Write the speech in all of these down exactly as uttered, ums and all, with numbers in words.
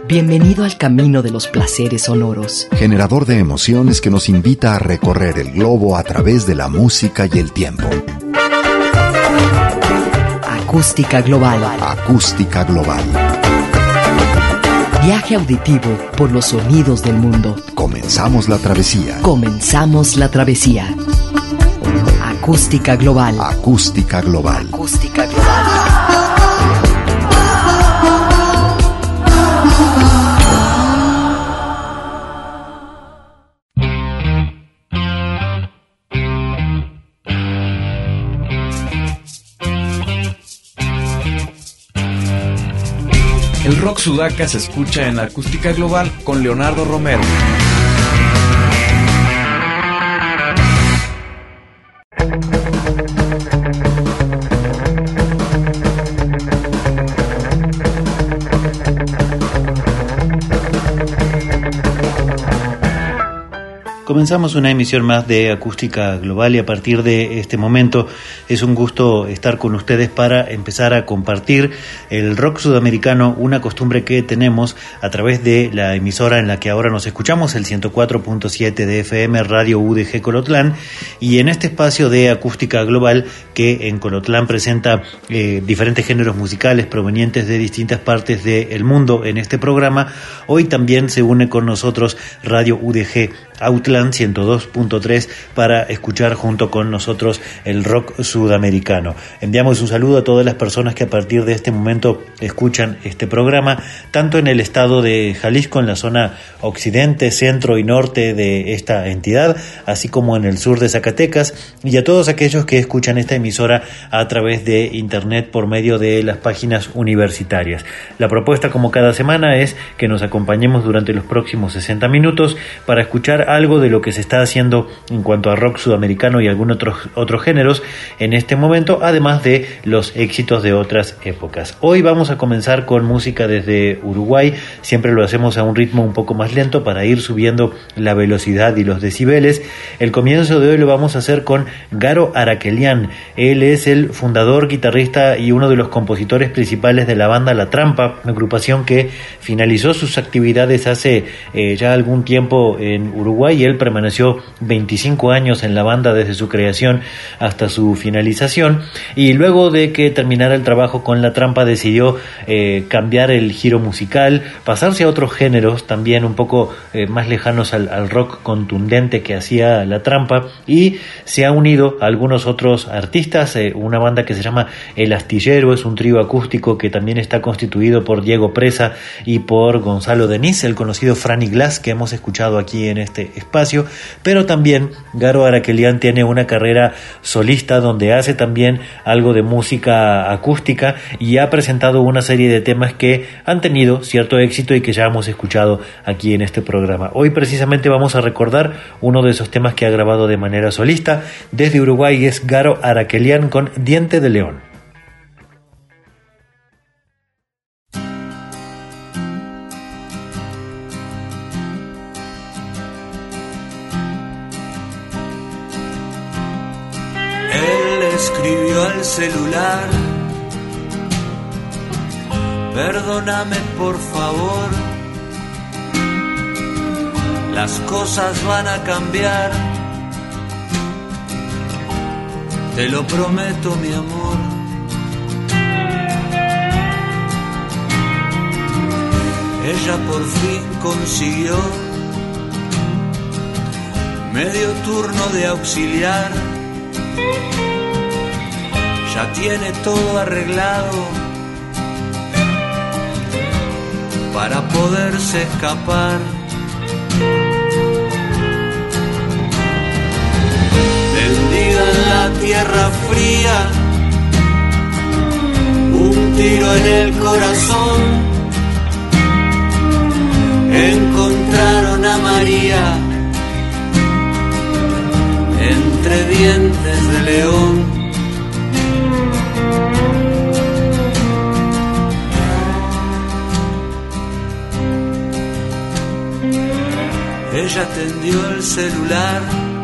Bienvenido al camino de los placeres sonoros. Generador de emociones que nos invita a recorrer el globo a través de la música y el tiempo. Acústica Global. Acústica Global. Viaje auditivo por los sonidos del mundo. Comenzamos la travesía. Comenzamos la travesía. Acústica Global. Acústica Global. Acústica Global. El rock sudaca se escucha en Acústica Global con Leonardo Romero. Comenzamos una emisión más de Acústica Global y a partir de este momento es un gusto estar con ustedes para empezar a compartir el rock sudamericano, una costumbre que tenemos a través de la emisora en la que ahora nos escuchamos, el ciento cuatro punto siete de F M, Radio U D G Colotlán, y en este espacio de Acústica Global que en Colotlán presenta eh, diferentes géneros musicales provenientes de distintas partes del mundo. En este programa hoy también se une con nosotros Radio U D G Outland ciento dos punto tres para escuchar junto con nosotros el rock sudamericano. Enviamos un saludo a todas las personas que a partir de este momento escuchan este programa, tanto en el estado de Jalisco, en la zona occidente, centro y norte de esta entidad, así como en el sur de Zacatecas, y a todos aquellos que escuchan esta emisora a través de internet por medio de las páginas universitarias. La propuesta, como cada semana, es que nos acompañemos durante los próximos sesenta minutos para escuchar algo de lo que se está haciendo en cuanto a rock sudamericano y algunos otros, otros géneros en este momento, además de los éxitos de otras épocas. Hoy vamos a comenzar con música desde Uruguay. Siempre lo hacemos a un ritmo un poco más lento para ir subiendo la velocidad y los decibeles. El comienzo de hoy lo vamos a hacer con Garo Araquelian. Él es el fundador, guitarrista y uno de los compositores principales de la banda La Trampa, una agrupación que finalizó sus actividades hace eh, ya algún tiempo en Uruguay, y él permaneció veinticinco años en la banda desde su creación hasta su finalización, y luego de que terminara el trabajo con La Trampa decidió eh, cambiar el giro musical, pasarse a otros géneros también un poco eh, más lejanos al, al rock contundente que hacía La Trampa, y se ha unido a algunos otros artistas, eh, una banda que se llama El Astillero, es un trío acústico que también está constituido por Diego Presa y por Gonzalo Denis, el conocido Franny Glass que hemos escuchado aquí en este espacio, pero también Garo Araquelian tiene una carrera solista donde hace también algo de música acústica y ha presentado una serie de temas que han tenido cierto éxito y que ya hemos escuchado aquí en este programa. Hoy precisamente vamos a recordar uno de esos temas que ha grabado de manera solista desde Uruguay, es Garo Araquelian con Diente de León. Escribió al celular: perdóname por favor, las cosas van a cambiar, te lo prometo mi amor. Ella por fin consiguió medio turno de auxiliar, ya tiene todo arreglado para poderse escapar. Tendida en la tierra fría, un tiro en el corazón, encontraron a María entre dientes de león. Ella atendió el celular,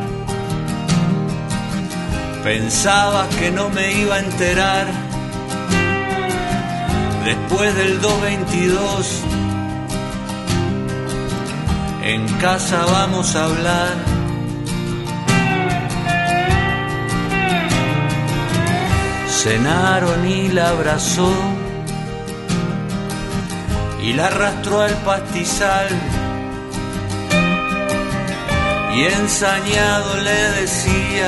pensaba que no me iba a enterar. Después del dos veintidós en casa vamos a hablar. Cenaron y la abrazó y la arrastró al pastizal y ensañado le decía: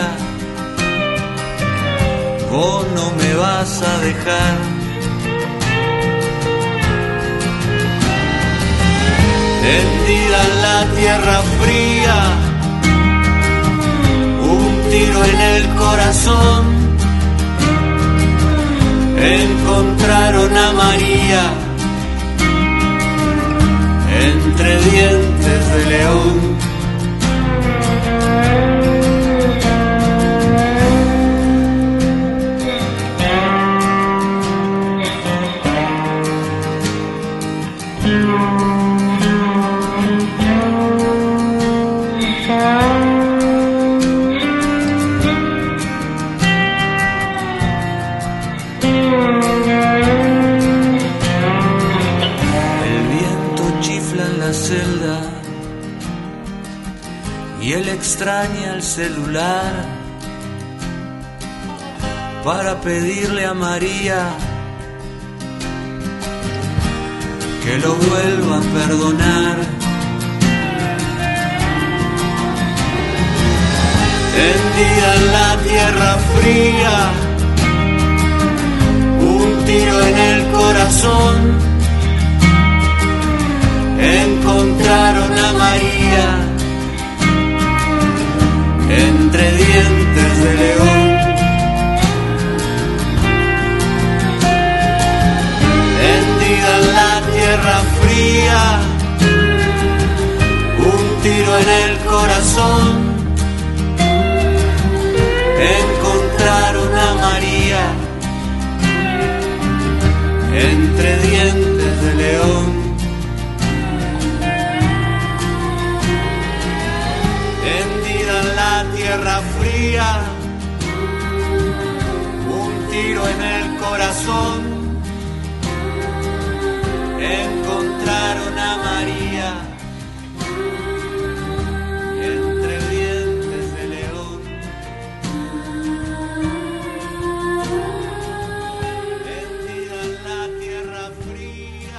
vos no me vas a dejar. Tendida en la tierra fría, un tiro en el corazón. Encontraron a María entre dientes de león. Y él extraña el celular para pedirle a María que lo vuelva a perdonar. Tendida en la tierra fría, un tiro en el corazón. Encontraron a María entre dientes de león. Tendida en la tierra fría, un tiro en el corazón. Encontraron a María entre dientes de león. Tierra fría, un tiro en el corazón. Encontraron a María entre dientes de león. Tendida en la tierra fría.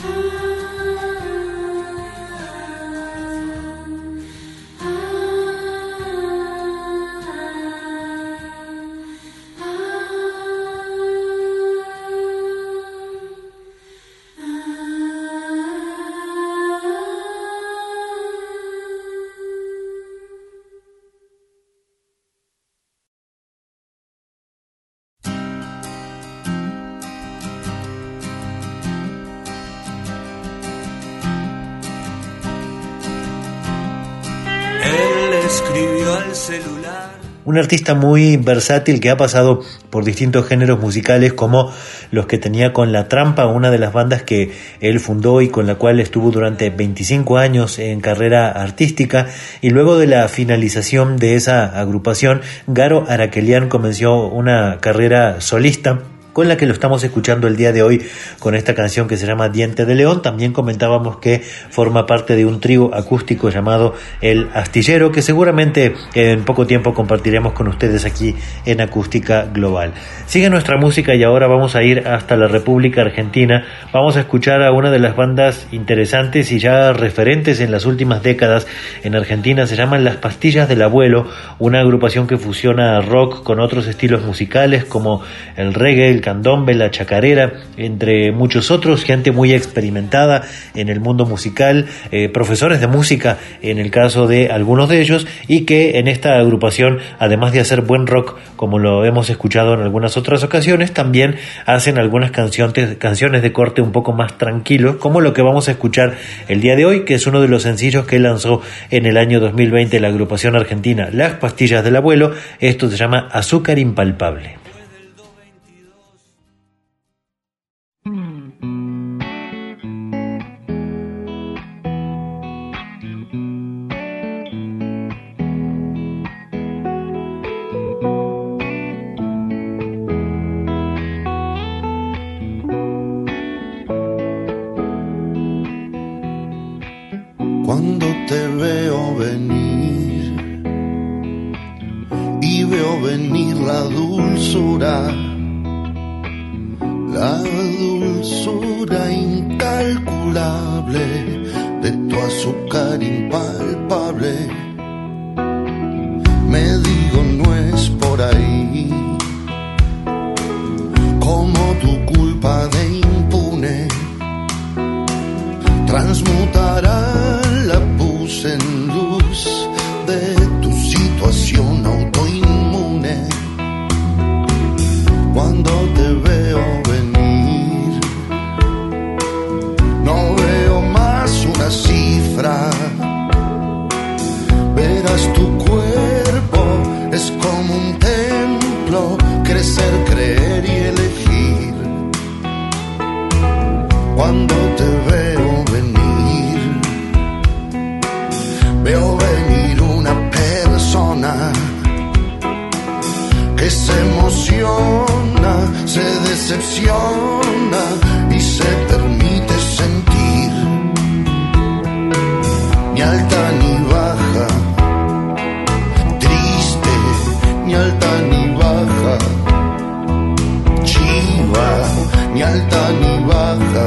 Escribió al celular. Un artista muy versátil que ha pasado por distintos géneros musicales, como los que tenía con La Trampa, una de las bandas que él fundó y con la cual estuvo durante veinticinco años en carrera artística, y luego de la finalización de esa agrupación, Garo Araquelian comenzó una carrera solista, con la que lo estamos escuchando el día de hoy con esta canción que se llama Diente de León. También comentábamos que forma parte de un trío acústico llamado El Astillero, que seguramente en poco tiempo compartiremos con ustedes aquí en Acústica Global. Sigue nuestra música y ahora vamos a ir hasta la República Argentina. Vamos a escuchar a una de las bandas interesantes y ya referentes en las últimas décadas en Argentina. Se llaman Las Pastillas del Abuelo, una agrupación que fusiona rock con otros estilos musicales como el reggae, el candombe, la chacarera, entre muchos otros, gente muy experimentada en el mundo musical, eh, profesores de música en el caso de algunos de ellos, y que en esta agrupación, además de hacer buen rock como lo hemos escuchado en algunas otras ocasiones, también hacen algunas canciones, canciones de corte un poco más tranquilo, como lo que vamos a escuchar el día de hoy, que es uno de los sencillos que lanzó en el año dos mil veinte la agrupación argentina Las Pastillas del Abuelo. Esto se llama Azúcar Impalpable. Cuando veo venir la dulzura, la dulzura incalculable de tu azúcar impalpable. Me digo no es por ahí, como tu culpa de impune transmutará la pus en luz de tu situación autoinmune. Cuando te veo venir, no veo más una cifra. Verás tu cuerpo, es como un templo, crecer, creer y elegir. Cuando te veo venir, veo venir una persona que se emociona, se decepciona y se permite sentir. Ni alta ni baja, triste, ni alta ni baja, chiva, ni alta ni baja,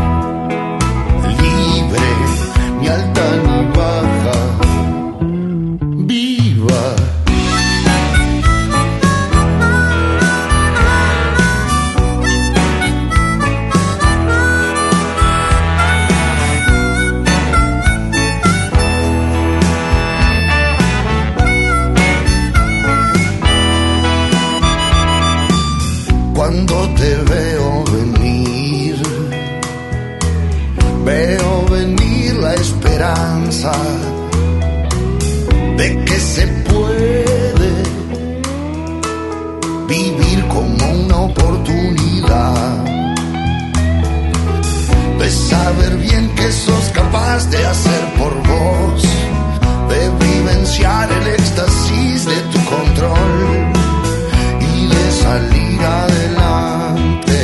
libre, ni alta ni baja, viva. Cuando te veo venir, veo venir la esperanza de que se puede vivir como una oportunidad, de saber bien que sos capaz de hacer por vos, de vivenciar el éxtasis de tu control y de salir adelante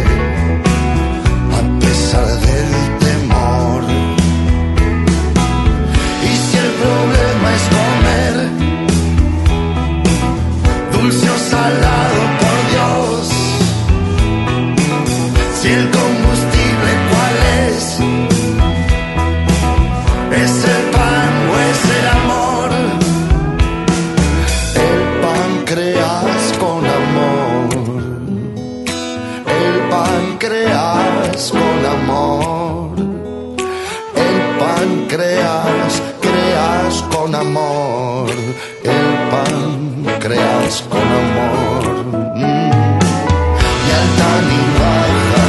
a pesar del temor. Y si el problema es comer dulce o salado, por Dios, si el combustible cuál es, es el pan o es el amor. El páncreas con amor, el páncreas con amor, el páncreas, creas con amor, el páncreas con amor. Mm. Ni alta ni baja,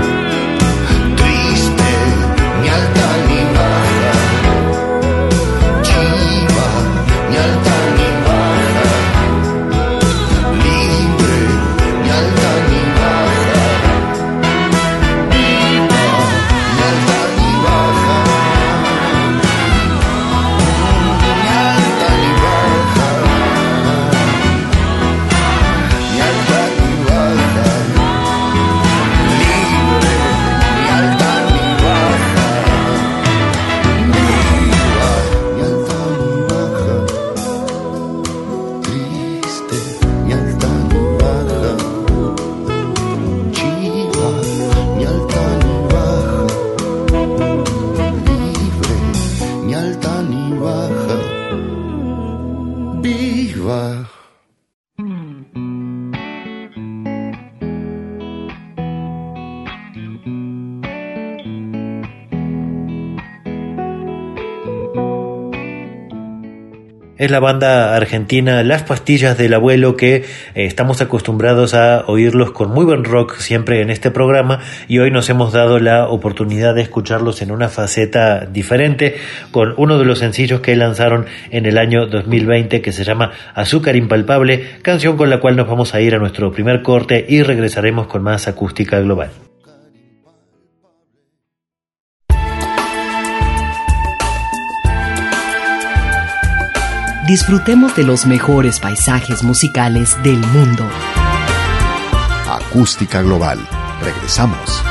triste, ni alta ni baja, chiva, ni alta ni baja, libre, ni alta ni baja, viva, ni alta ni baja, ni alta ni baja, ni alta ni baja, libre, ni alta ni baja, viva, ni alta ni baja, triste, ni alta ni baja, chiva, ni alta ni baja, libre, ni alta ni baja, viva. Es la banda argentina Las Pastillas del Abuelo, que eh, estamos acostumbrados a oírlos con muy buen rock siempre en este programa, y hoy nos hemos dado la oportunidad de escucharlos en una faceta diferente con uno de los sencillos que lanzaron en el año dos mil veinte, que se llama Azúcar Impalpable, canción con la cual nos vamos a ir a nuestro primer corte y regresaremos con más Acústica Global. Disfrutemos de los mejores paisajes musicales del mundo. Acústica Global. Regresamos.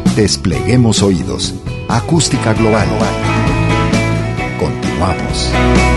Despleguemos oídos. Acústica Global. Continuamos.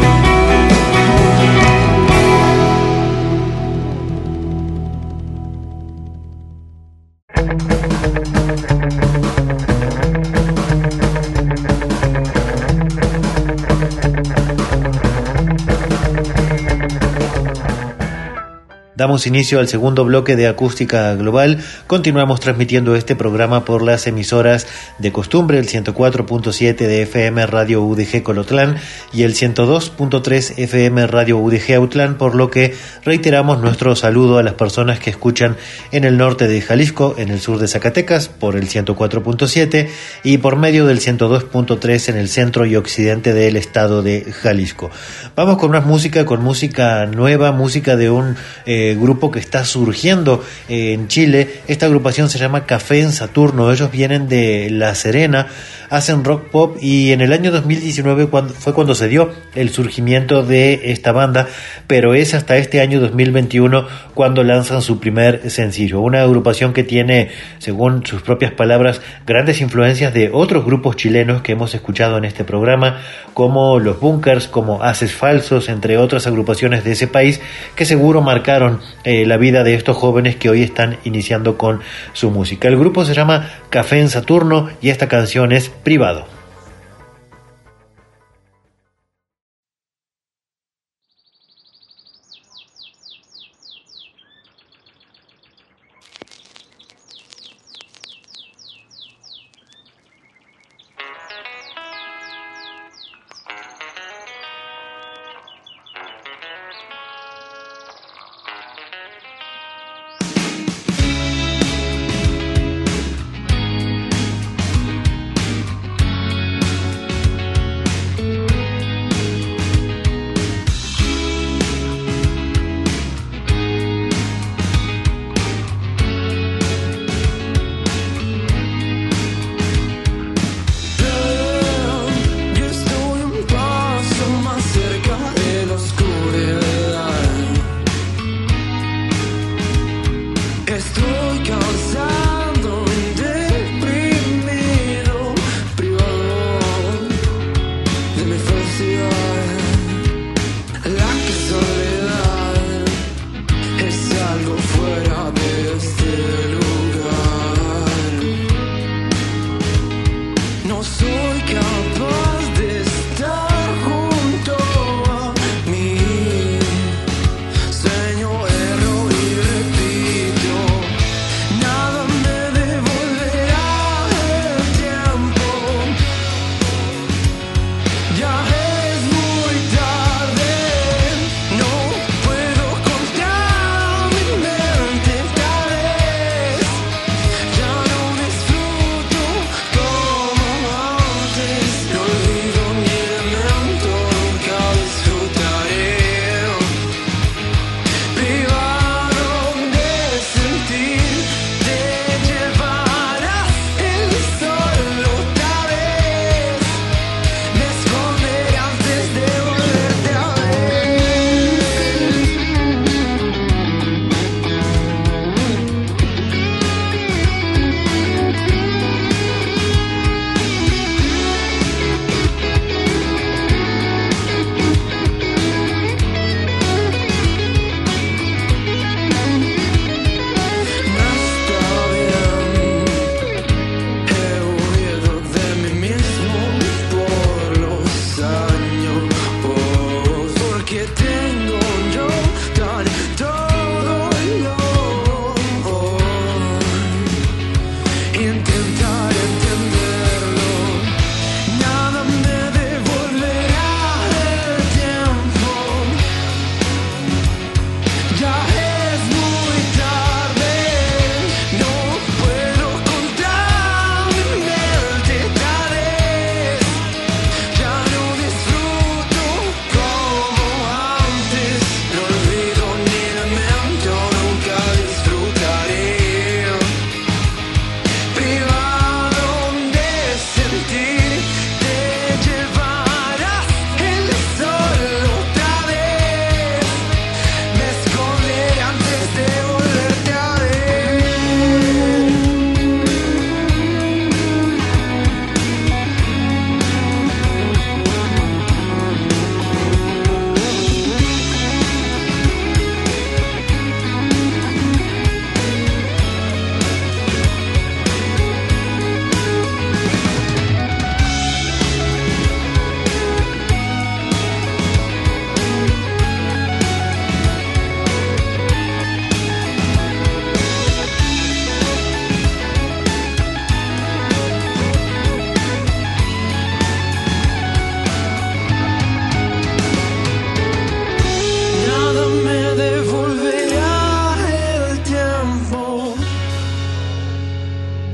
Damos inicio al segundo bloque de Acústica Global. Continuamos transmitiendo este programa por las emisoras de costumbre, el ciento cuatro punto siete de F M Radio U D G Colotlán y el ciento dos punto tres F M Radio U D G Autlán, por lo que reiteramos nuestro saludo a las personas que escuchan en el norte de Jalisco, en el sur de Zacatecas, por el ciento cuatro punto siete y por medio del ciento dos punto tres en el centro y occidente del estado de Jalisco. Vamos con más música, con música nueva, música de un eh, grupo que está surgiendo eh, en Chile. Esta agrupación se llama Café en Saturno. Ellos vienen de La Serena, hacen rock pop, y en el año dos mil diecinueve cuando, fue cuando se dio el surgimiento de esta banda, pero es hasta este año dos mil veintiuno cuando lanzan su primer sencillo. Una agrupación que tiene, según sus propias palabras, grandes influencias de otros grupos chilenos que hemos escuchado en este programa, como Los Bunkers, como Haces Falsos, entre otras agrupaciones de ese país que seguro marcaron eh, la vida de estos jóvenes que hoy están iniciando con su música. El grupo se llama Café en Saturno y esta canción es Privado. Thank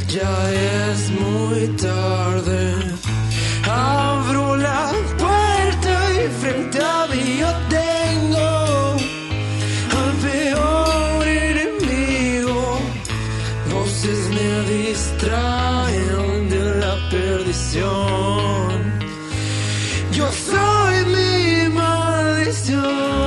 Ya es muy tarde. Abro la puerta y frente a mí yo tengo al peor enemigo. Voces me distraen de la perdición. Yo soy mi maldición.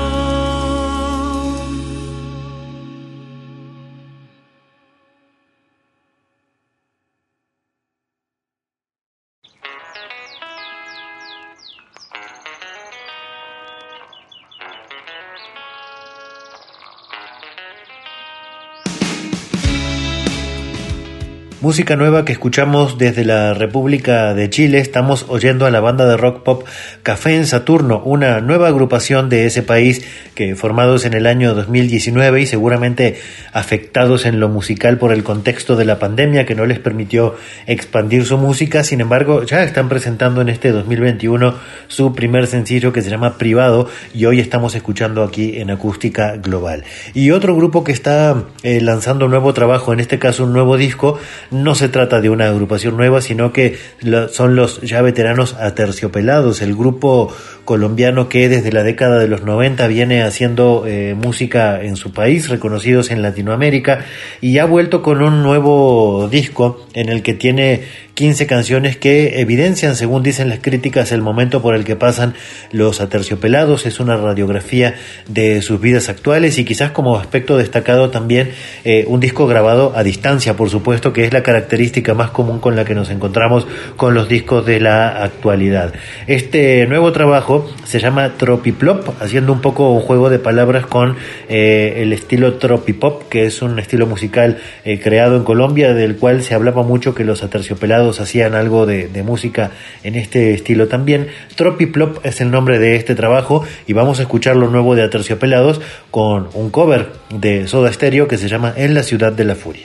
Música nueva que escuchamos desde la República de Chile. Estamos oyendo a la banda de rock pop Café en Saturno, una nueva agrupación de ese país que formados en el año dos mil diecinueve y seguramente afectados en lo musical por el contexto de la pandemia que no les permitió expandir su música. Sin embargo, ya están presentando en este dos mil veintiuno su primer sencillo que se llama Privado y hoy estamos escuchando aquí en Acústica Global. Y otro grupo que está eh, lanzando un nuevo trabajo, en este caso un nuevo disco. No se trata de una agrupación nueva, sino que son los ya veteranos Aterciopelados, el grupo colombiano que desde la década de los noventa viene haciendo eh, música en su país, reconocidos en Latinoamérica, y ha vuelto con un nuevo disco en el que tiene quince canciones que evidencian, según dicen las críticas, el momento por el que pasan los Aterciopelados. Es una radiografía de sus vidas actuales y quizás como aspecto destacado también eh, un disco grabado a distancia, por supuesto, que es la característica más común con la que nos encontramos con los discos de la actualidad. Este nuevo trabajo se llama Tropiplop, haciendo un poco un juego de palabras con eh, el estilo Tropipop, que es un estilo musical eh, creado en Colombia, del cual se hablaba mucho que los Aterciopelados hacían algo de, de música en este estilo también. Tropiplop es el nombre de este trabajo y vamos a escuchar lo nuevo de Aterciopelados con un cover de Soda Stereo que se llama En la ciudad de la furia.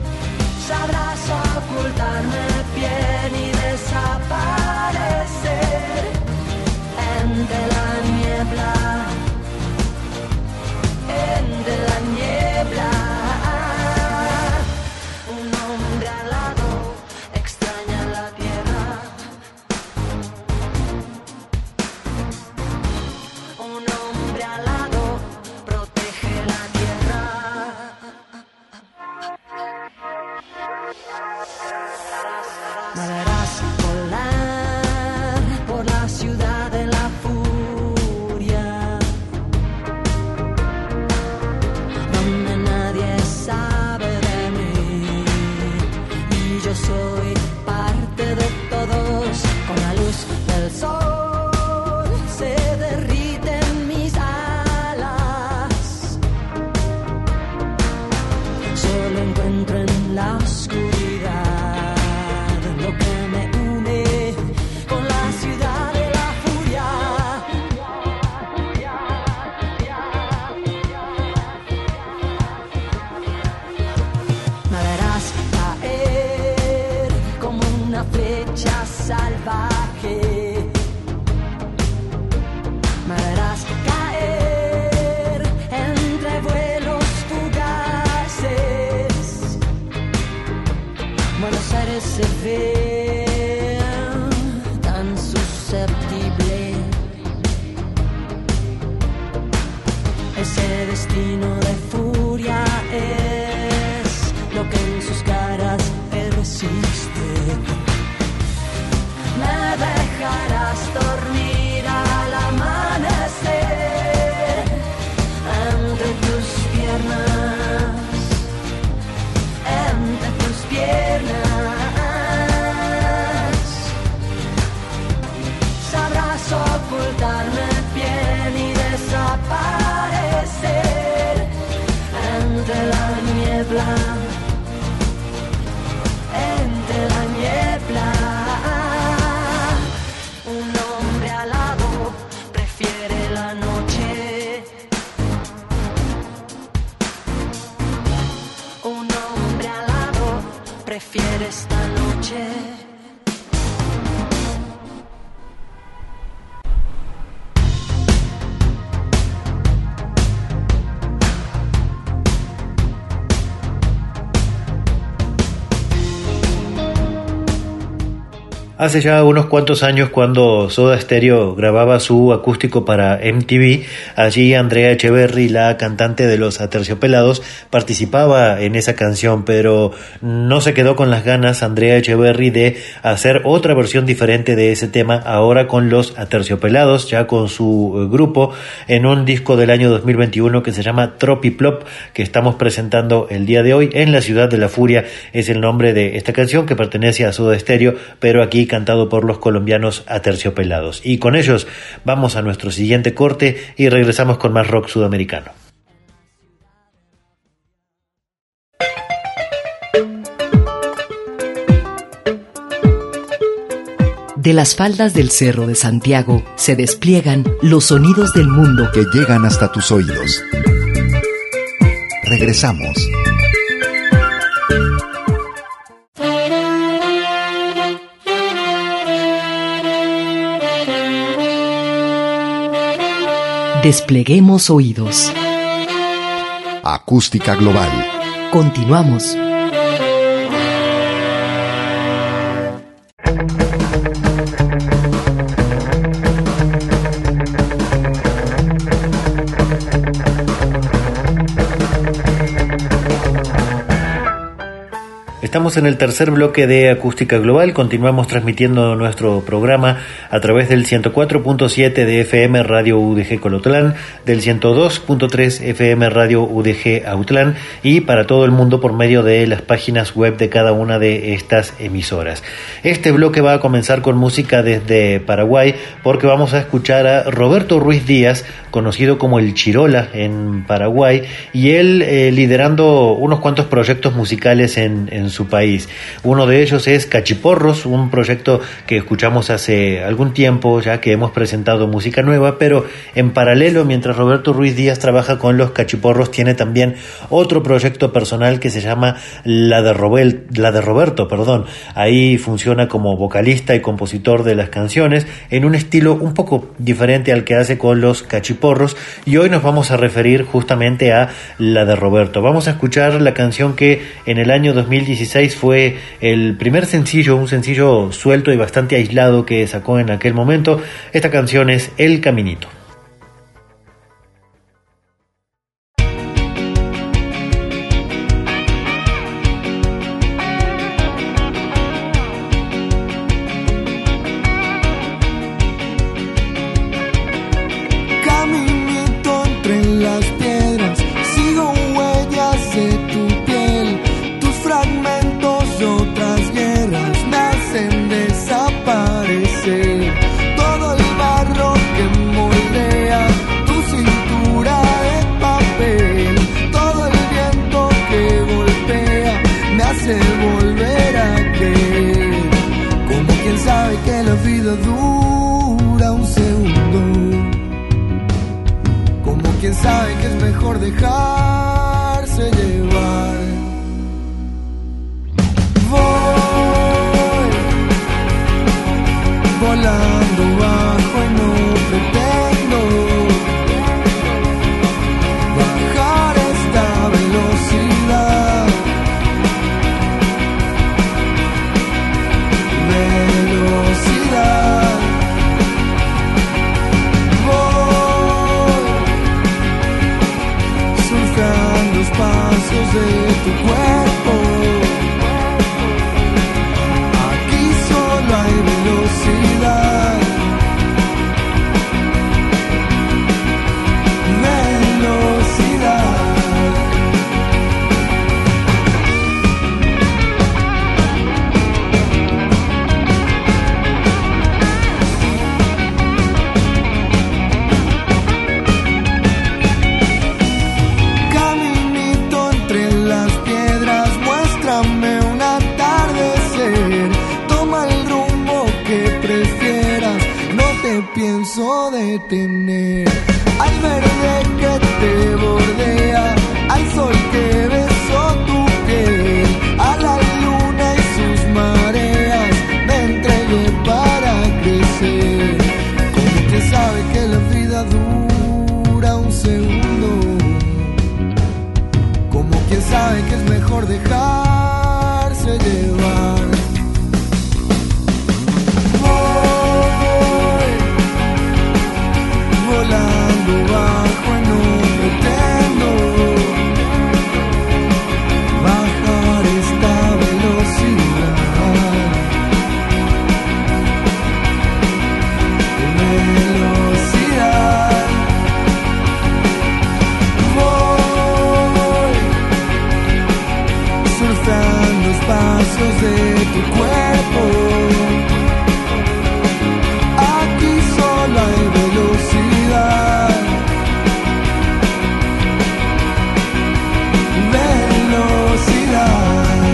Sabrás ocultarme bien y desaparecer. encuentro en la oscuridad, lo que me une con la ciudad de la furia. Me verás caer como una flecha salvaje. Me verás caer entre vuelos fugaces. Buenos Aires se ve tan susceptible. Ese destino de furia es lo que en sus caras persiste. Me dejarás dormir al amanecer entre tus piernas, entre tus piernas. Sabrás ocultarme bien y desaparecer entre la niebla, entre la niebla. Un hombre alado prefiere la noche. Un hombre alado prefiere esta noche. Hace ya unos cuantos años, cuando Soda Stereo grababa su acústico para M T V, allí Andrea Echeverry, la cantante de Los Aterciopelados, participaba en esa canción, pero no se quedó con las ganas Andrea Echeverry de hacer otra versión diferente de ese tema, ahora con Los Aterciopelados, ya con su grupo, en un disco del año dos mil veintiuno que se llama Tropiplop, que estamos presentando el día de hoy. En la Ciudad de la Furia es el nombre de esta canción, que pertenece a Soda Stereo, pero aquí cantado por los colombianos Aterciopelados. Y con ellos vamos a nuestro siguiente corte y regresamos con más rock sudamericano. De las faldas del Cerro de Santiago se despliegan los sonidos del mundo que llegan hasta tus oídos. Regresamos. Despleguemos oídos. Acústica Global. Continuamos. Estamos en el tercer bloque de Acústica Global. Continuamos transmitiendo nuestro programa a través del ciento cuatro punto siete de F M Radio U D G Colotlán, del ciento dos punto tres F M Radio U D G Autlán y para todo el mundo por medio de las páginas web de cada una de estas emisoras. Este bloque va a comenzar con música desde Paraguay, porque vamos a escuchar a Roberto Ruiz Díaz, conocido como el Chirola en Paraguay, y él eh, liderando unos cuantos proyectos musicales en, en su país. Uno de ellos es Cachiporros, un proyecto que escuchamos hace algún tiempo, ya que hemos presentado música nueva, pero en paralelo, mientras Roberto Ruiz Díaz trabaja con los Cachiporros, tiene también otro proyecto personal que se llama La de, Robel, La de Roberto, perdón. Ahí funciona como vocalista y compositor de las canciones, en un estilo un poco diferente al que hace con los Cachiporros, y hoy nos vamos a referir justamente a La de Roberto. Vamos a escuchar la canción que en el año dos mil dieciséis fue el primer sencillo, un sencillo suelto y bastante aislado que sacó en aquel momento. Esta canción es El Caminito. Caminito entre las piedras, sigo huellas de tu piel, tus fragmentos de otras guerras me hacen desaparecer. Todo el barro que molde tu cuerpo. Aquí solo hay velocidad. Velocidad. Caminito entre las piedras, muéstrame un atardecer. Toma el rumbo que prefieras, no te pienso detener. Hay verde que te bordea, al sol que besó tu piel, a la luna y sus mareas me entregué para crecer. Como que sabe que la vida dura un segundo, como quien sabe que es mejor dejarse llevar. Voy volando bajo y no pretendo bajar esta velocidad. Velocidad. Voy surfeando espacios de tu cuerpo. Aquí solo hay velocidad. Velocidad.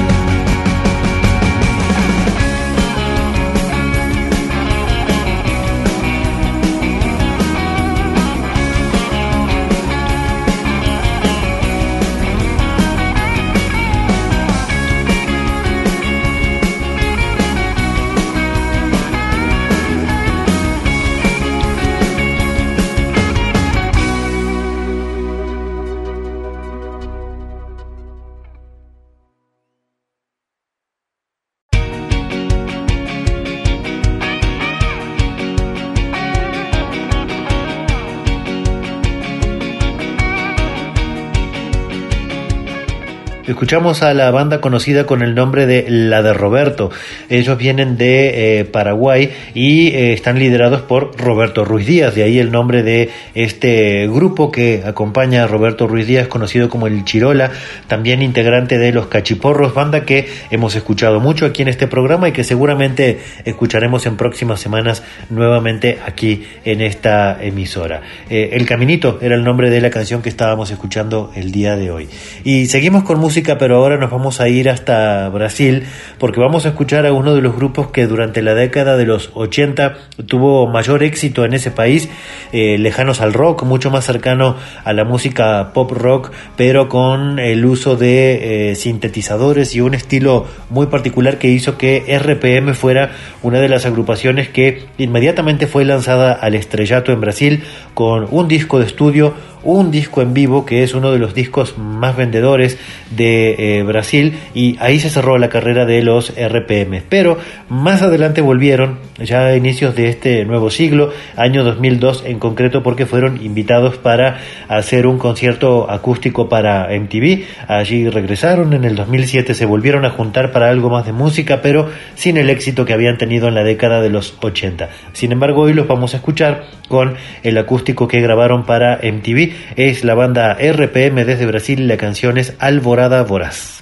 Escuchamos a la banda conocida con el nombre de La de Roberto. Ellos vienen de eh, Paraguay y eh, están liderados por Roberto Ruiz Díaz, de ahí el nombre de este grupo que acompaña a Roberto Ruiz Díaz, conocido como el Chirola, también integrante de Los Cachiporros, banda que hemos escuchado mucho aquí en este programa y que seguramente escucharemos en próximas semanas nuevamente aquí en esta emisora. Eh, El Caminito era el nombre de la canción que estábamos escuchando el día de hoy. Y seguimos con música, pero ahora nos vamos a ir hasta Brasil porque vamos a escuchar a uno de los grupos que durante la década de los ochenta tuvo mayor éxito en ese país, eh, lejanos al rock, mucho más cercano a la música pop rock, pero con el uso de eh, sintetizadores y un estilo muy particular que hizo que R P M fuera una de las agrupaciones que inmediatamente fue lanzada al estrellato en Brasil con un disco de estudio, un disco en vivo que es uno de los discos más vendedores de eh, Brasil, y ahí se cerró la carrera de los R P M. Pero más adelante volvieron, ya a inicios de este nuevo siglo, año dos mil dos en concreto, porque fueron invitados para hacer un concierto acústico para M T V. Allí regresaron, en el dos mil siete se volvieron a juntar para algo más de música, pero sin el éxito que habían tenido en la década de los ochenta. Sin embargo, hoy los vamos a escuchar con el acústico que grabaron para M T V. Es la banda R P M desde Brasil y la canción es Alvorada Voraz.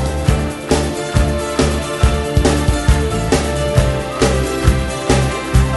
Velocidad.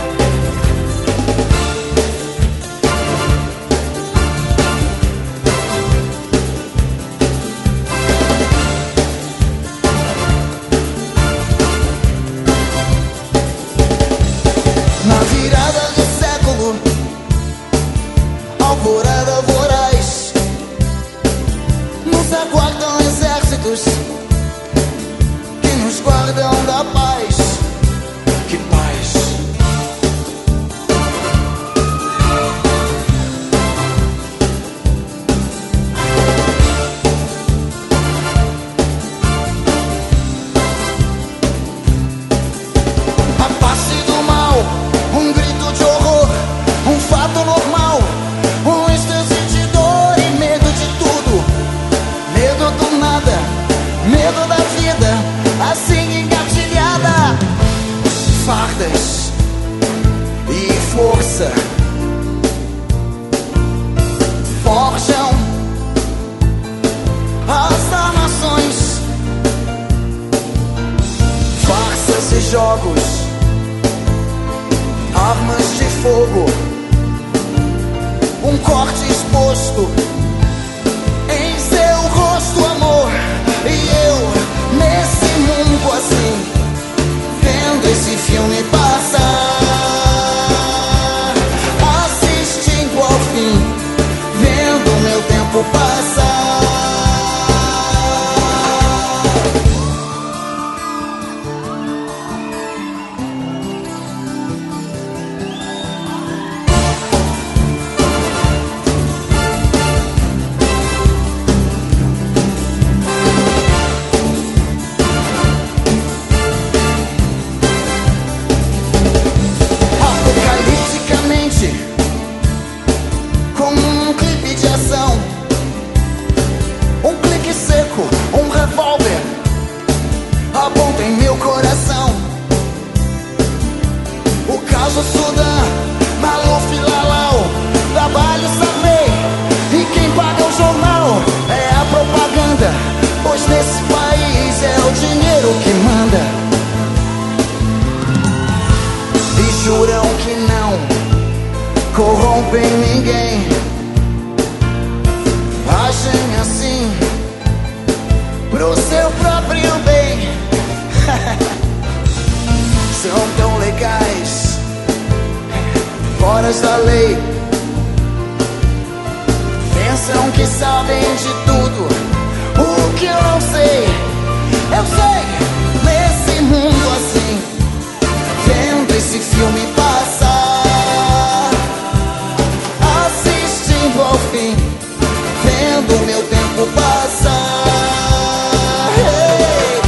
fardas e força forjam as armações, farsas e jogos, armas de fogo, um corte exposto em seu rosto, amor. E eu, nesse mundo assim, vendo esse filme passar, assistindo ao fim, vendo meu tempo passar. Corrompem ninguém, agem assim pro seu próprio bem. São tão legais, fora da lei. Pensam que sabem de tudo, o que eu não sei. Eu sei, nesse mundo assim, vendo esse filme passar, ao fim, vendo meu tempo passar. Hey,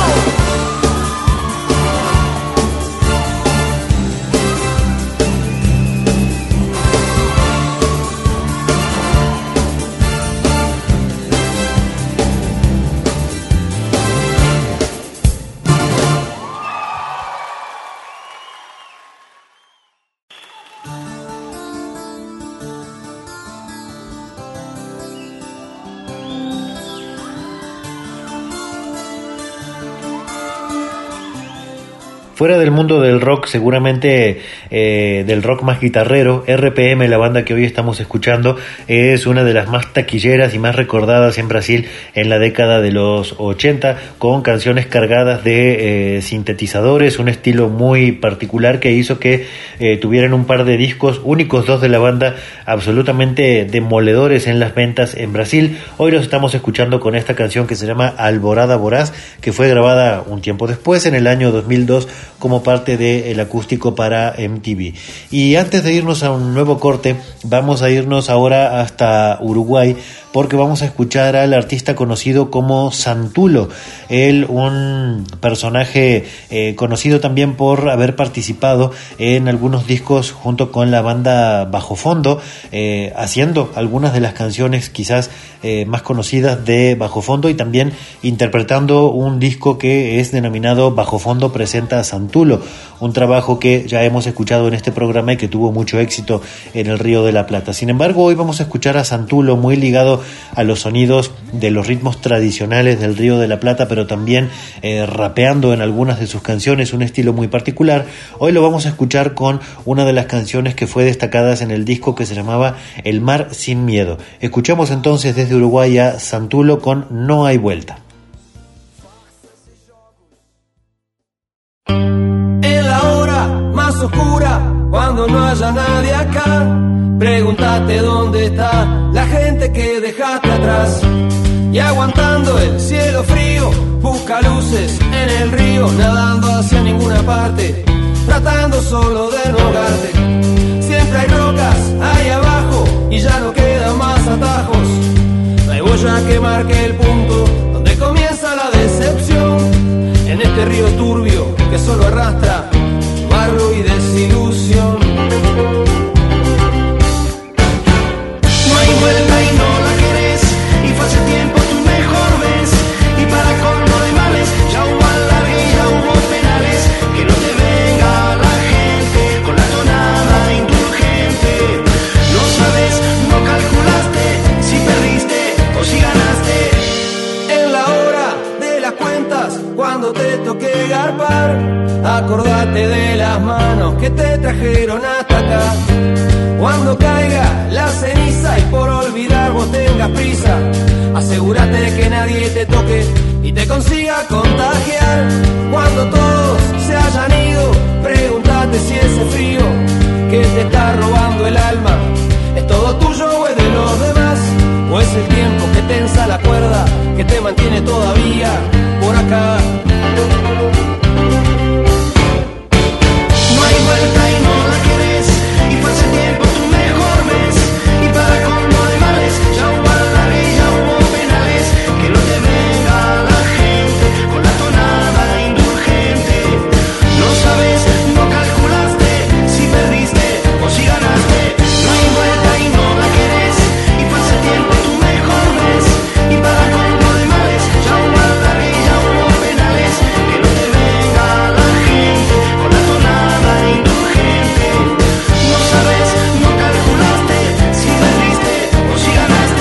Fuera del mundo del rock, seguramente eh, del rock más guitarrero, R P M, la banda que hoy estamos escuchando, es una de las más taquilleras y más recordadas en Brasil en la década de los ochenta, con canciones cargadas de eh, sintetizadores, un estilo muy particular que hizo que eh, tuvieran un par de discos, únicos dos de la banda, absolutamente demoledores en las ventas en Brasil. Hoy los estamos escuchando con esta canción que se llama Alvorada Voraz, que fue grabada un tiempo después, en el año dos mil dos, como parte del acústico para M T V. Y antes de irnos a un nuevo corte, vamos a irnos ahora hasta Uruguay, porque vamos a escuchar al artista conocido como Santulo. Él, un personaje eh, conocido también por haber participado en algunos discos junto con la banda Bajo Fondo, eh, haciendo algunas de las canciones quizás eh, más conocidas de Bajo Fondo, y también interpretando un disco que es denominado Bajo Fondo presenta a Santulo, un trabajo que ya hemos escuchado en este programa y que tuvo mucho éxito en el Río de la Plata. Sin embargo, hoy vamos a escuchar a Santulo muy ligado a los sonidos de los ritmos tradicionales del Río de la Plata, pero también eh, rapeando en algunas de sus canciones, un estilo muy particular. Hoy lo vamos a escuchar con una de las canciones que fue destacadas en el disco, que se llamaba El Mar Sin Miedo. Escuchamos entonces desde Uruguay a Santulo con No Hay Vuelta. En la hora más oscura, cuando no haya nadie acá, pregúntate dónde está la gente que dejaste atrás. Y aguantando el cielo frío, busca luces en el río, nadando hacia ninguna parte, tratando solo de no ahogarte. Siempre hay rocas ahí abajo y ya no quedan más atajos. No hay boya que marque el punto donde comienza la decepción. En este río turbio que solo arrastra barro y desilusión. No hay vuelta y no la querés, y fue hace tiempo tu mejor vez. Y para colmo de males, ya hubo alargue y ya hubo penales. Que no te venga las manos que te trajeron hasta acá. Cuando caiga la ceniza y por olvidar vos tengas prisa, asegúrate que nadie te toque y te consiga contagiar. Cuando todos se hayan ido, pregúntate si ese frío que te está robando el alma es todo tuyo o es de los demás, o es el tiempo que tensa la cuerda que te mantiene todavía por acá. No hay vuelta y no la querés, y fue hace tiempo tu mejor mes, y para colmo de males ya hubo alargue, ya hubo penales. Que no te venga la gente con la tonada indulgente. No sabes, no calculaste si perdiste o si ganaste. No hay vuelta y no la querés, y fue hace tiempo tu mejor mes, y para colmo de males ya hubo alargue, ya hubo penales. Que no te venga la gente con la tonada indulgente. No sabes, no calculaste si perdiste o si ganaste.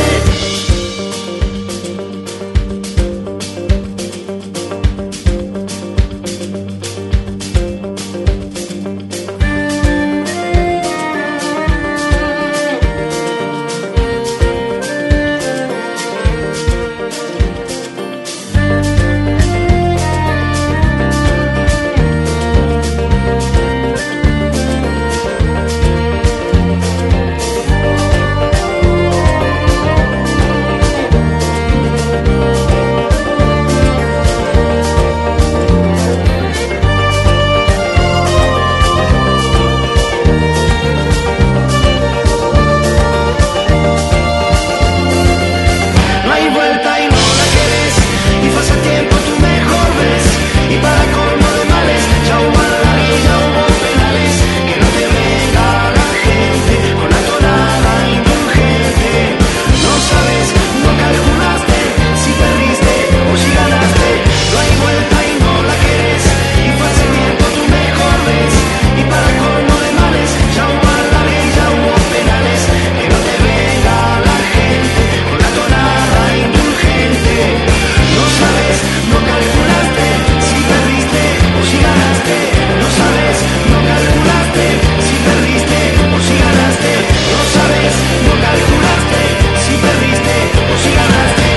No hay vuelta y no la querés, y fue hace tiempo tu mejor mes, y para colmo de males ya hubo alargue, ya hubo penales. Que no te venga la gente con la tonada indulgente. No sabes, no calculaste si perdiste o si ganaste. No hay vuelta y no la querés, y fue hace tiempo tu mejor mes, y para colmo de males ya hubo alargue, ya hubo penales. Que no te venga la gente con la tonada indulgente. No sabes, no calculaste si perdiste o si ganaste. No sabes, no calculaste si perdiste o si ganaste. No sabes, no calculaste si perdiste o si ganaste.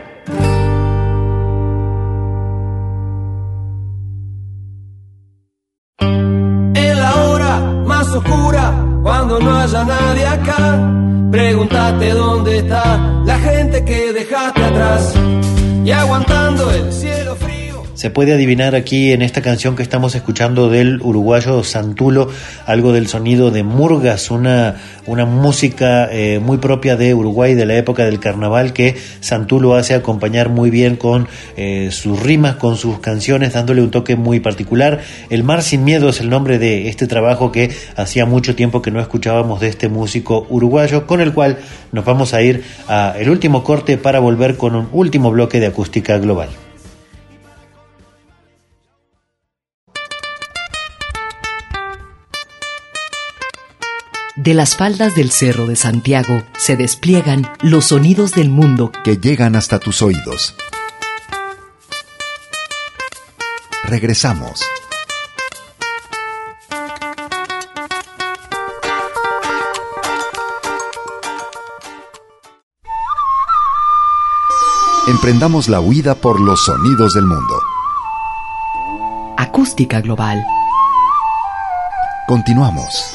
En la hora más oscura, cuando no haya nadie acá, pregúntate dónde está la gente que dejaste atrás. Y aguantando el cielo frío. Se puede adivinar aquí en esta canción que estamos escuchando del uruguayo Santulo algo del sonido de murgas, una, una música eh, muy propia de Uruguay de la época del carnaval, que Santulo hace acompañar muy bien con eh, sus rimas, con sus canciones, dándole un toque muy particular. El Mar Sin Miedo es el nombre de este trabajo que hacía mucho tiempo que no escuchábamos de este músico uruguayo, con el cual nos vamos a ir a el último corte para volver con un último bloque de Acústica Global. De las faldas del Cerro de Santiago se despliegan los sonidos del mundo que llegan hasta tus oídos. Regresamos. Emprendamos la huida por los sonidos del mundo. Acústica Global. Continuamos.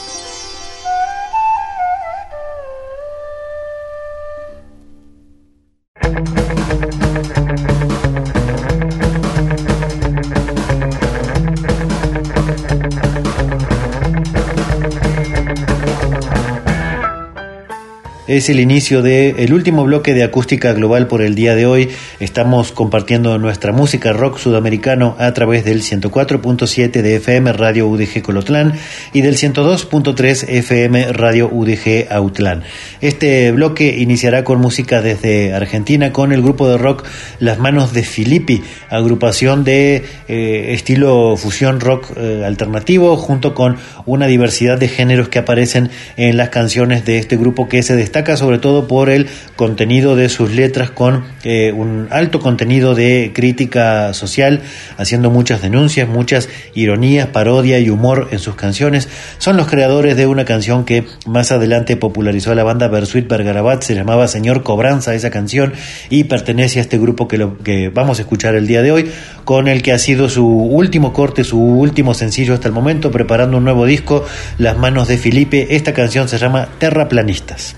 Es el inicio del último bloque de Acústica Global por el día de hoy. Estamos compartiendo nuestra música rock sudamericano a través del ciento cuatro punto siete de F M Radio U D G Colotlán y del ciento dos punto tres F M Radio U D G Autlán. Este bloque iniciará con música desde Argentina con el grupo de rock Las Manos de Filippi, agrupación de eh, estilo fusión rock eh, alternativo, junto con una diversidad de géneros que aparecen en las canciones de este grupo, que se destaca destaca sobre todo por el contenido de sus letras con eh, un alto contenido de crítica social, haciendo muchas denuncias, muchas ironías, parodia y humor en sus canciones. Son los creadores de una canción que más adelante popularizó a la banda Bersuit Vergarabat, se llamaba Señor Cobranza esa canción, y pertenece a este grupo que, lo, que vamos a escuchar el día de hoy, con el que ha sido su último corte, su último sencillo hasta el momento, preparando un nuevo disco, Las manos de Felipe. Esta canción se llama Terraplanistas.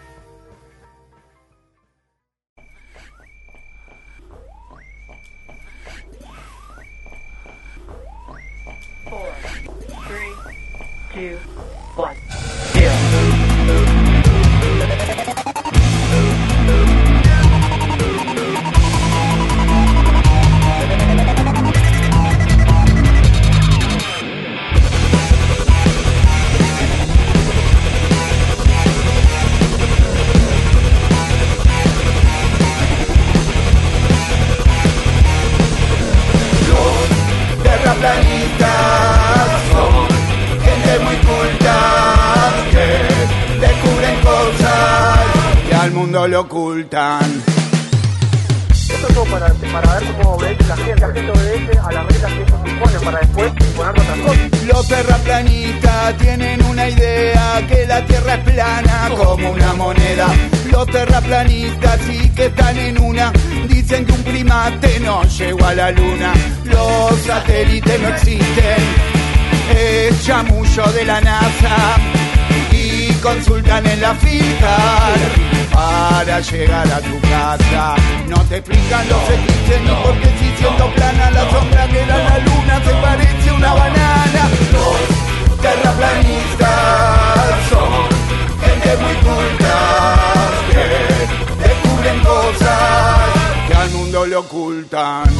Lo ocultan. Esto es todo para, para ver cómo obedece la gente. La gente obedece a las reglas que ellos imponen para después imponer otras cosas. Los terraplanistas tienen una idea, que la tierra es plana como una moneda. Los terraplanistas sí que están en una, dicen que un primate no llegó a la luna. Los satélites no existen, es chamullo de la NASA, y consultan en la FICAR para llegar a tu casa. No te explican los eclipses ni por qué si siendo plana la sombra que da la luna se parece a una banana. Los terraplanistas son gente muy culta que descubren cosas que al mundo le ocultan.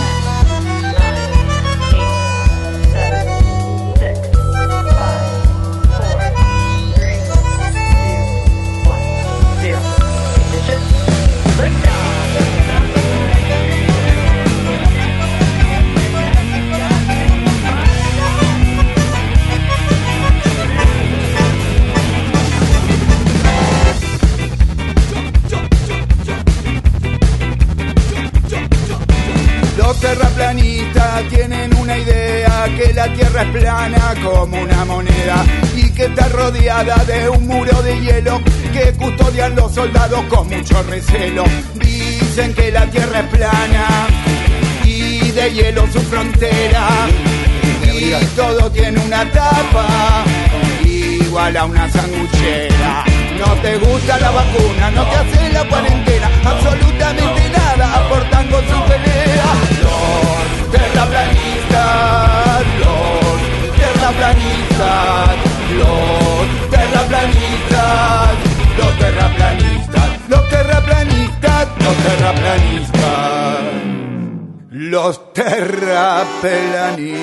Los terraplanistas tienen una idea, que la tierra es plana como una moneda y que está rodeada de un muro de hielo que custodian los soldados con mucho recelo. Dicen que la tierra es plana y de hielo su frontera, y todo tiene una tapa igual a una sanguchera. No te gusta la vacuna, no te hace la cuarentena, absolutamente nada aportan con su pelea. Los terraplanistas, los terraplanistas, los terraplanistas, los terraplanistas, los terraplanistas, los terraplanistas, los terraplanistas.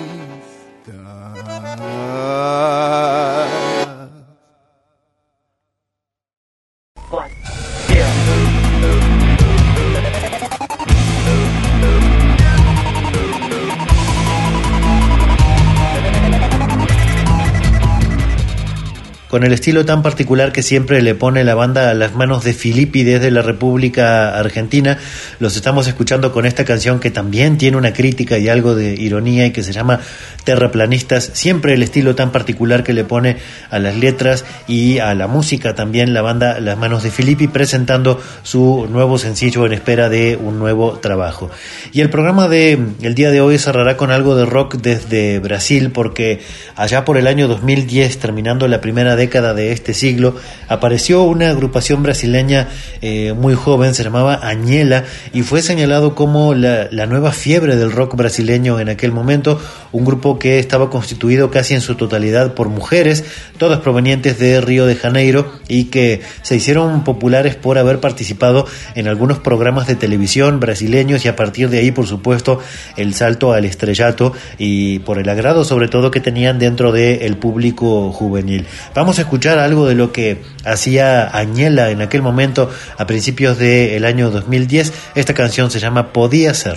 Con el estilo tan particular que siempre le pone la banda a Las manos de Filippi desde la República Argentina, los estamos escuchando con esta canción que también tiene una crítica y algo de ironía y que se llama Terraplanistas. Siempre el estilo tan particular que le pone a las letras y a la música también la banda Las manos de Filippi, presentando su nuevo sencillo en espera de un nuevo trabajo. Y el programa de el día de hoy cerrará con algo de rock desde Brasil, porque allá por el año dos mil diez, terminando la primera década de este siglo, apareció una agrupación brasileña eh, muy joven, se llamaba Añela, y fue señalado como la, la nueva fiebre del rock brasileño en aquel momento, un grupo que estaba constituido casi en su totalidad por mujeres, todas provenientes de Río de Janeiro, y que se hicieron populares por haber participado en algunos programas de televisión brasileños, y a partir de ahí, por supuesto, el salto al estrellato y por el agrado sobre todo que tenían dentro del público juvenil. Vamos a escuchar algo de lo que hacía Añela en aquel momento, a principios del año dos mil diez. Esta canción se llama Podía Ser.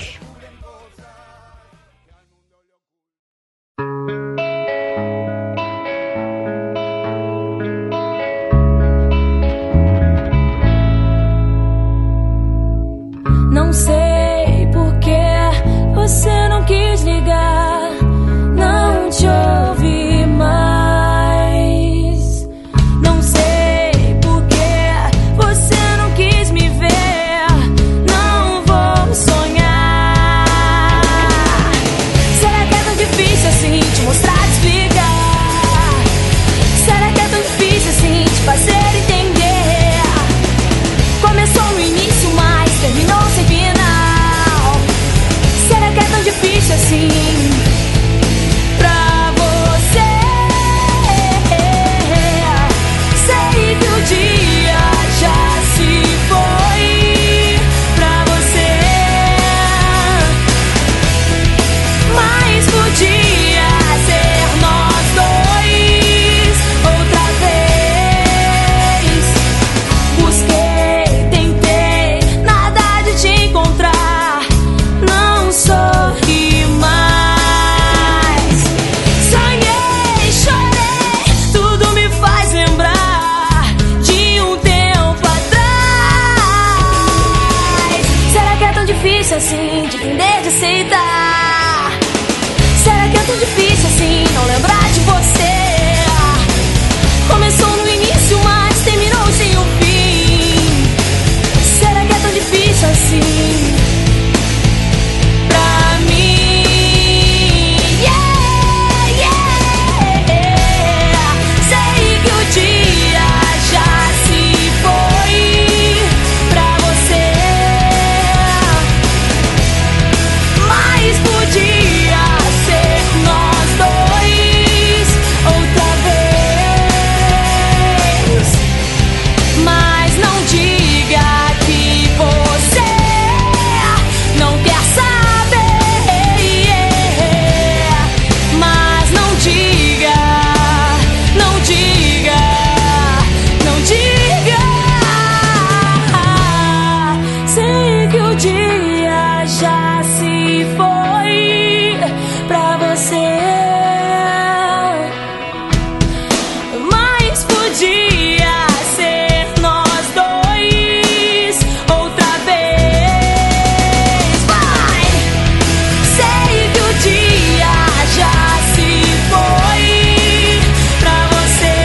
podia ser nós dois outra vez. Vai! Sei que o dia já se foi pra você,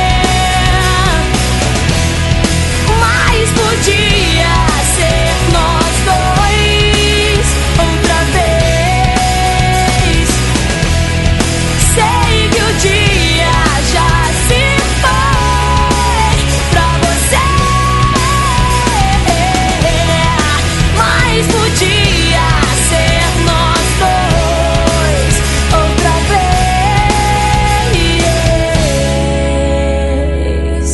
mas podia ser nós dois outra vez. Sei que o dia já se foi pra você, mas podia ser nós dois outra vez.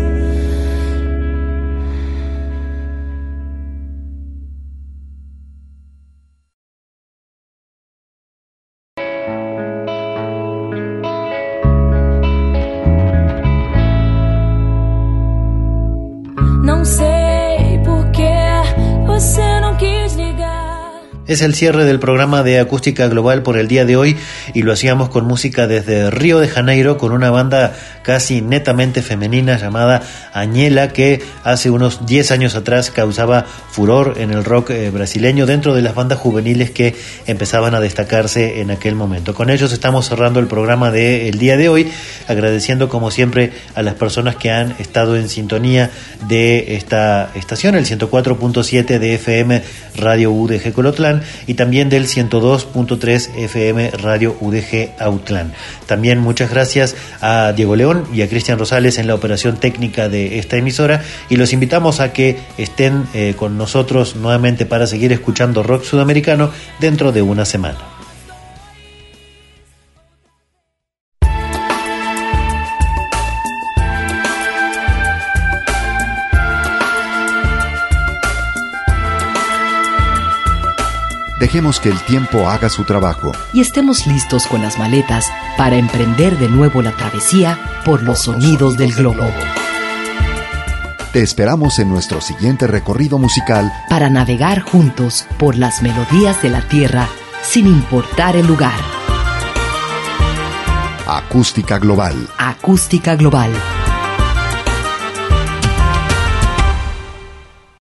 Não sei por que você não quis ligar. Es el cierre del programa de Acústica Global por el día de hoy y lo hacíamos con música desde Río de Janeiro con una banda casi netamente femenina llamada Añela, que hace unos diez años atrás causaba furor en el rock eh, brasileño dentro de las bandas juveniles que empezaban a destacarse en aquel momento. Con ellos estamos cerrando el programa del día de hoy, agradeciendo como siempre a las personas que han estado en sintonía de esta estación, el ciento cuatro punto siete de F M Radio U D G Colotlán, y también del ciento dos punto tres F M Radio U D G Autlán. También muchas gracias a Diego León y a Cristian Rosales en la operación técnica de esta emisora, y los invitamos a que estén eh, con nosotros nuevamente para seguir escuchando rock sudamericano dentro de una semana. Dejemos que el tiempo haga su trabajo. Y estemos listos con las maletas para emprender de nuevo la travesía por los sonidos del globo. Te esperamos en nuestro siguiente recorrido musical Para navegar juntos por las melodías de la tierra sin importar el lugar. Acústica Global. Acústica Global.